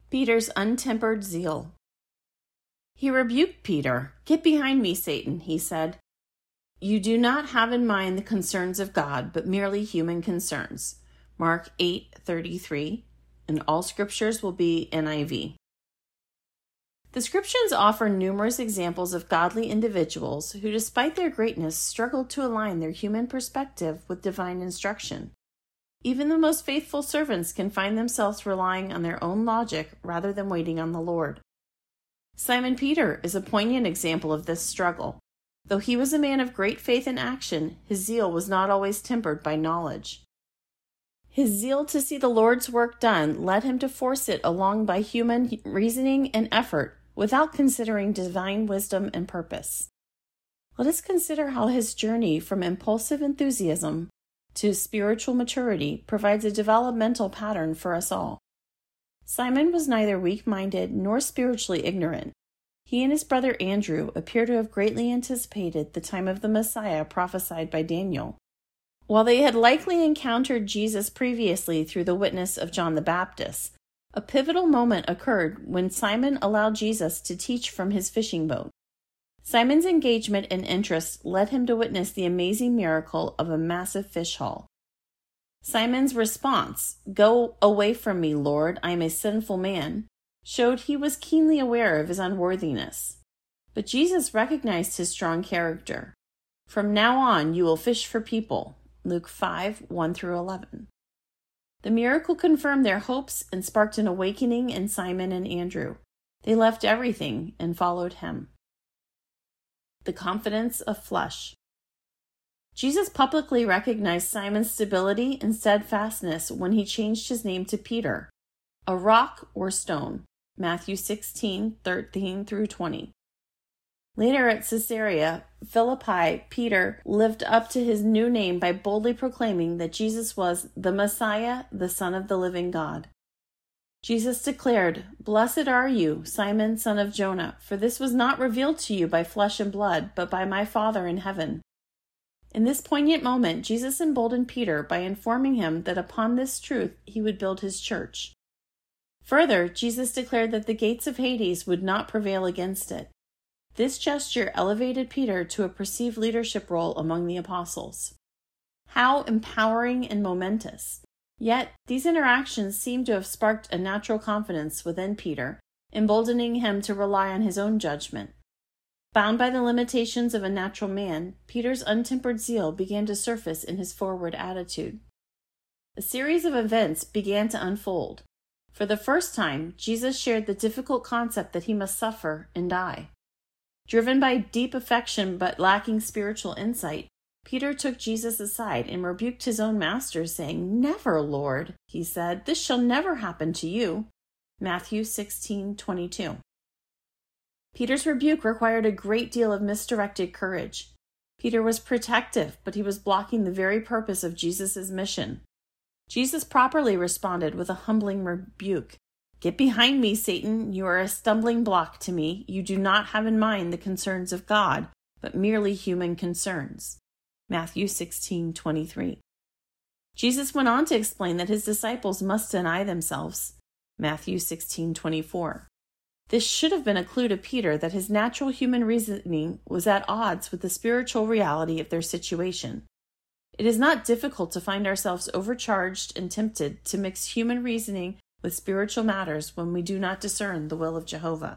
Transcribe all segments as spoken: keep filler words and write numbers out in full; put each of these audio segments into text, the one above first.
Peter's untempered zeal. He rebuked Peter. "Get behind me, Satan," he said. "You do not have in mind the concerns of God, but merely human concerns." Mark eight thirty-three, and all scriptures will be N I V. The scriptures offer numerous examples of godly individuals who, despite their greatness, struggled to align their human perspective with divine instruction. Even the most faithful servants can find themselves relying on their own logic rather than waiting on the Lord. Simon Peter is a poignant example of this struggle. Though he was a man of great faith and action, his zeal was not always tempered by knowledge. His zeal to see the Lord's work done led him to force it along by human reasoning and effort without considering divine wisdom and purpose. Let us consider how his journey from impulsive enthusiasm to spiritual maturity provides a developmental pattern for us all. Simon was neither weak-minded nor spiritually ignorant. He and his brother Andrew appear to have greatly anticipated the time of the Messiah prophesied by Daniel. While they had likely encountered Jesus previously through the witness of John the Baptist, a pivotal moment occurred when Simon allowed Jesus to teach from his fishing boat. Simon's engagement and interest led him to witness the amazing miracle of a massive fish haul. Simon's response, "Go away from me, Lord, I am a sinful man," showed he was keenly aware of his unworthiness. But Jesus recognized his strong character. "From now on, you will fish for people." Luke five, one through eleven. The miracle confirmed their hopes and sparked an awakening in Simon and Andrew. They left everything and followed him. The confidence of flesh. Jesus publicly recognized Simon's stability and steadfastness when he changed his name to Peter, a rock or stone. Matthew sixteen, thirteen through twenty. Later at Caesarea Philippi, Peter lived up to his new name by boldly proclaiming that Jesus was the Messiah, the Son of the living God. Jesus declared, "Blessed are you, Simon, son of Jonah, for this was not revealed to you by flesh and blood, but by my Father in heaven." In this poignant moment, Jesus emboldened Peter by informing him that upon this truth he would build his church. Further, Jesus declared that the gates of Hades would not prevail against it. This gesture elevated Peter to a perceived leadership role among the apostles. How empowering and momentous! Yet, these interactions seem to have sparked a natural confidence within Peter, emboldening him to rely on his own judgment. Bound by the limitations of a natural man, Peter's untempered zeal began to surface in his forward attitude. A series of events began to unfold. For the first time, Jesus shared the difficult concept that he must suffer and die. Driven by deep affection but lacking spiritual insight, Peter took Jesus aside and rebuked his own master, saying, "Never, Lord," he said, "this shall never happen to you." Matthew sixteen twenty-two. Peter's rebuke required a great deal of misdirected courage. Peter was protective, but he was blocking the very purpose of Jesus' mission. Jesus properly responded with a humbling rebuke. "Get behind me, Satan. You are a stumbling block to me. You do not have in mind the concerns of God, but merely human concerns." Matthew sixteen twenty-three. Jesus went on to explain that his disciples must deny themselves. Matthew sixteen twenty-four. This should have been a clue to Peter that his natural human reasoning was at odds with the spiritual reality of their situation. It is not difficult to find ourselves overcharged and tempted to mix human reasoning with spiritual matters when we do not discern the will of Jehovah.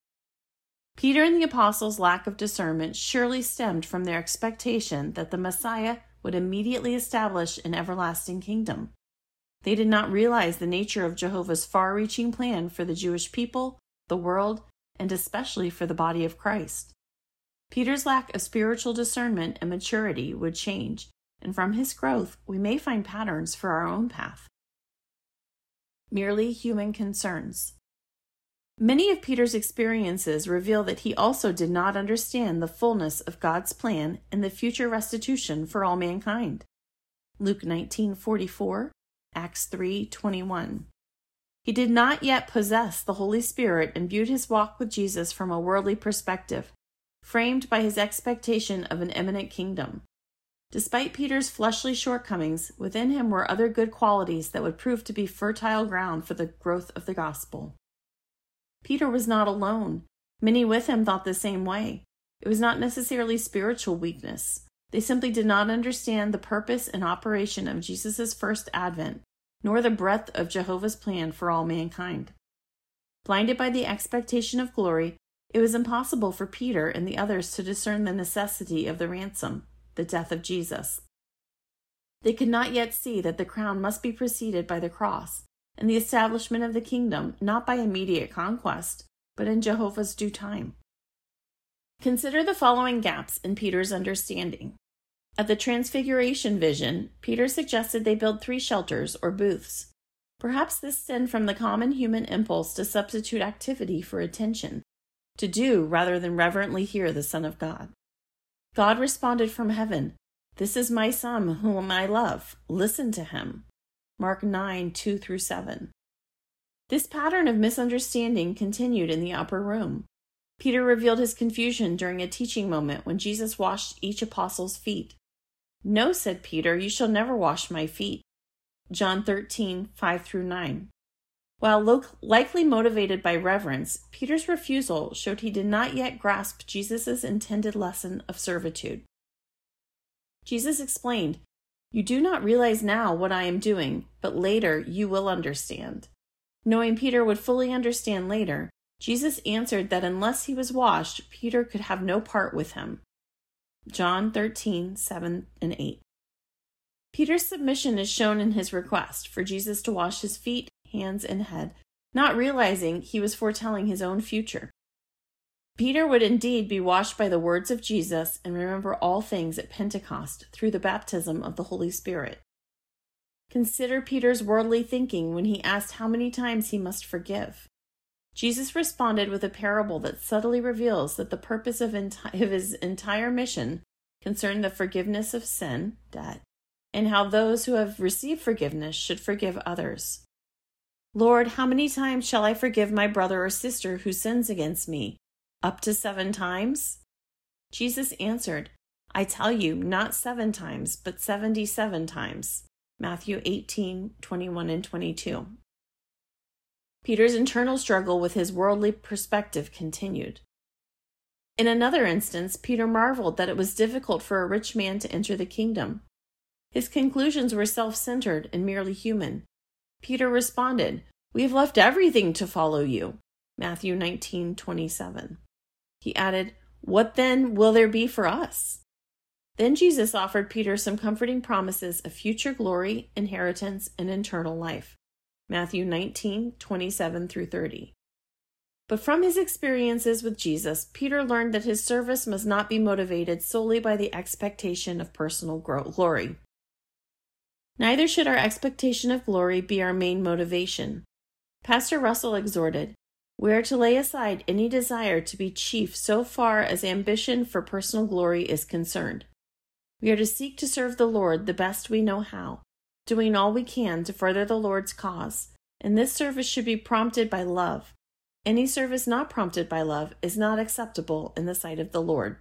Peter and the apostles' lack of discernment surely stemmed from their expectation that the Messiah would immediately establish an everlasting kingdom. They did not realize the nature of Jehovah's far-reaching plan for the Jewish people, the world, and especially for the body of Christ. Peter's lack of spiritual discernment and maturity would change, and from his growth we may find patterns for our own path. Merely human concerns. Many of Peter's experiences reveal that he also did not understand the fullness of God's plan and the future restitution for all mankind. Luke nineteen forty-four, Acts three twenty-one. He did not yet possess the Holy Spirit and viewed his walk with Jesus from a worldly perspective, framed by his expectation of an imminent kingdom. Despite Peter's fleshly shortcomings, within him were other good qualities that would prove to be fertile ground for the growth of the gospel. Peter was not alone. Many with him thought the same way. It was not necessarily spiritual weakness. They simply did not understand the purpose and operation of Jesus' first advent, nor the breadth of Jehovah's plan for all mankind. Blinded by the expectation of glory, it was impossible for Peter and the others to discern the necessity of the ransom, the death of Jesus. They could not yet see that the crown must be preceded by the cross and the establishment of the kingdom, not by immediate conquest, but in Jehovah's due time. Consider the following gaps in Peter's understanding. At the Transfiguration vision, Peter suggested they build three shelters or booths. Perhaps this stemmed from the common human impulse to substitute activity for attention, to do rather than reverently hear the Son of God. God responded from heaven, "This is my Son whom I love. Listen to him." Mark nine, two through seven. This pattern of misunderstanding continued in the upper room. Peter revealed his confusion during a teaching moment when Jesus washed each apostle's feet. "No," said Peter, "you shall never wash my feet." John thirteen, five through nine. While lo- likely motivated by reverence, Peter's refusal showed he did not yet grasp Jesus' intended lesson of servitude. Jesus explained, "You do not realize now what I am doing, but later you will understand." Knowing Peter would fully understand later, Jesus answered that unless he was washed, Peter could have no part with him. John thirteen, seven and eight. Peter's submission is shown in his request for Jesus to wash his feet, hands, and head, not realizing he was foretelling his own future. Peter would indeed be washed by the words of Jesus and remember all things at Pentecost through the baptism of the Holy Spirit. Consider Peter's worldly thinking when he asked how many times he must forgive. Jesus responded with a parable that subtly reveals that the purpose of, enti- of his entire mission concerned the forgiveness of sin, debt, and how those who have received forgiveness should forgive others. "Lord, how many times shall I forgive my brother or sister who sins against me? Up to seven times?" Jesus answered, "I tell you, not seven times, but seventy-seven times." Matthew eighteen, twenty-one and twenty-two. Peter's internal struggle with his worldly perspective continued. In another instance, Peter marveled that it was difficult for a rich man to enter the kingdom. His conclusions were self-centered and merely human. Peter responded, "We have left everything to follow you." Matthew nineteen, twenty-seven. He added, "What then will there be for us?" Then Jesus offered Peter some comforting promises of future glory, inheritance, and eternal life. Matthew nineteen, twenty-seven through thirty. But from his experiences with Jesus, Peter learned that his service must not be motivated solely by the expectation of personal glory. Neither should our expectation of glory be our main motivation. Pastor Russell exhorted, "We are to lay aside any desire to be chief so far as ambition for personal glory is concerned. We are to seek to serve the Lord the best we know how, doing all we can to further the Lord's cause, and this service should be prompted by love. Any service not prompted by love is not acceptable in the sight of the Lord."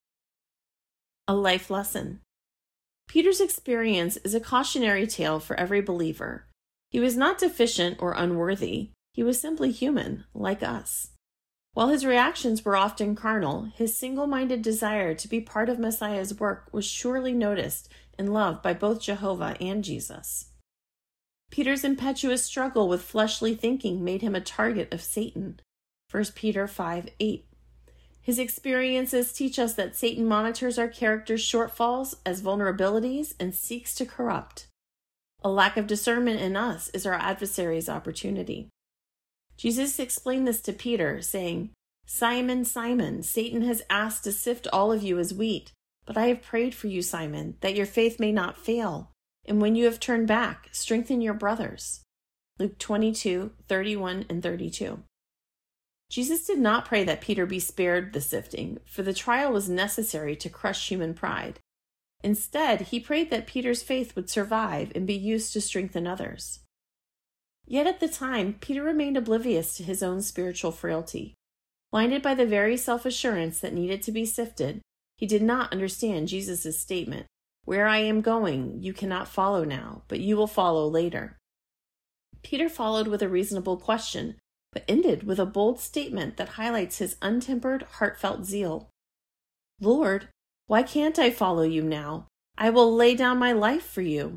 A life lesson. Peter's experience is a cautionary tale for every believer. He was not deficient or unworthy. He was simply human, like us. While his reactions were often carnal, his single-minded desire to be part of Messiah's work was surely noticed and loved by both Jehovah and Jesus. Peter's impetuous struggle with fleshly thinking made him a target of Satan. First Peter five, eight. His experiences teach us that Satan monitors our character's shortfalls as vulnerabilities and seeks to corrupt. A lack of discernment in us is our adversary's opportunity. Jesus explained this to Peter, saying, "Simon, Simon, Satan has asked to sift all of you as wheat, but I have prayed for you, Simon, that your faith may not fail. And when you have turned back, strengthen your brothers." Luke twenty-two, thirty-one and thirty-two. Jesus did not pray that Peter be spared the sifting, for the trial was necessary to crush human pride. Instead, he prayed that Peter's faith would survive and be used to strengthen others. Yet at the time, Peter remained oblivious to his own spiritual frailty. Blinded by the very self-assurance that needed to be sifted, he did not understand Jesus' statement, "Where I am going, you cannot follow now, but you will follow later." Peter followed with a reasonable question, but ended with a bold statement that highlights his untempered, heartfelt zeal. "Lord, why can't I follow you now? I will lay down my life for you."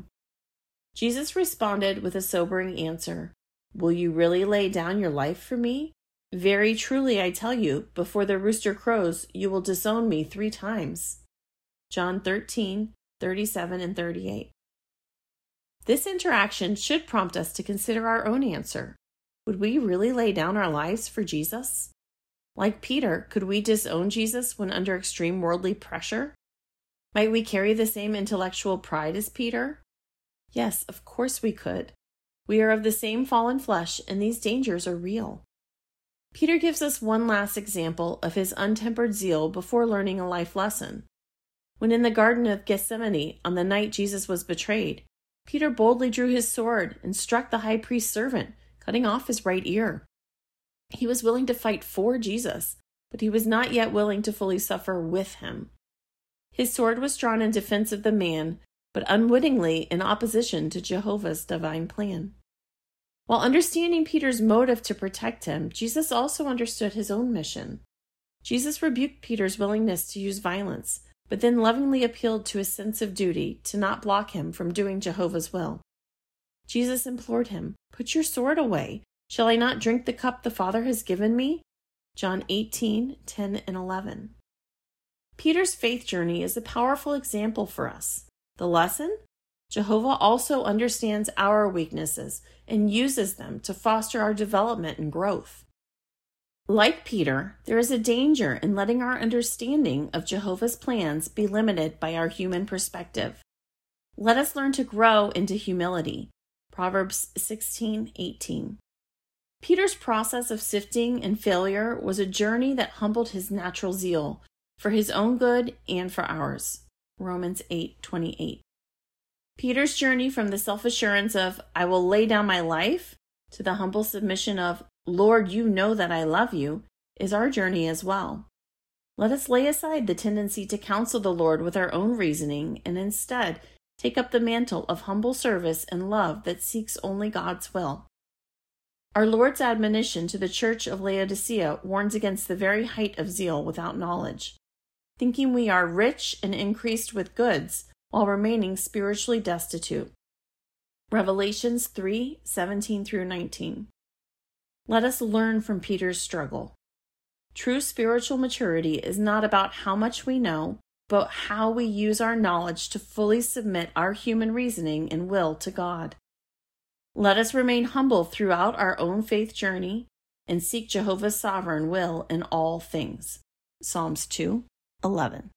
Jesus responded with a sobering answer. "Will you really lay down your life for me? Very truly I tell you, before the rooster crows, you will disown me three times." John thirteen, thirty-seven and thirty-eight. This interaction should prompt us to consider our own answer. Would we really lay down our lives for Jesus? Like Peter, could we disown Jesus when under extreme worldly pressure? Might we carry the same intellectual pride as Peter? Yes, of course we could. We are of the same fallen flesh, and these dangers are real. Peter gives us one last example of his untempered zeal before learning a life lesson. When in the Garden of Gethsemane, on the night Jesus was betrayed, Peter boldly drew his sword and struck the high priest's servant, cutting off his right ear. He was willing to fight for Jesus, but he was not yet willing to fully suffer with him. His sword was drawn in defense of the man, but unwittingly in opposition to Jehovah's divine plan. While understanding Peter's motive to protect him, Jesus also understood his own mission. Jesus rebuked Peter's willingness to use violence, but then lovingly appealed to his sense of duty to not block him from doing Jehovah's will. Jesus implored him, "Put your sword away. Shall I not drink the cup the Father has given me?" John eighteen, ten and eleven. Peter's faith journey is a powerful example for us. The lesson? Jehovah also understands our weaknesses and uses them to foster our development and growth. Like Peter, there is a danger in letting our understanding of Jehovah's plans be limited by our human perspective. Let us learn to grow into humility. Proverbs sixteen eighteen. Peter's process of sifting and failure was a journey that humbled his natural zeal for his own good and for ours. Romans eight twenty-eight. Peter's journey from the self-assurance of, "I will lay down my life," to the humble submission of, "Lord, you know that I love you," is our journey as well. Let us lay aside the tendency to counsel the Lord with our own reasoning and instead take up the mantle of humble service and love that seeks only God's will. Our Lord's admonition to the church of Laodicea warns against the very height of zeal without knowledge, thinking we are rich and increased with goods while remaining spiritually destitute. Revelations three seventeen through nineteen. Let us learn from Peter's struggle. True spiritual maturity is not about how much we know, but how we use our knowledge to fully submit our human reasoning and will to God. Let us remain humble throughout our own faith journey and seek Jehovah's sovereign will in all things. Psalms two eleven.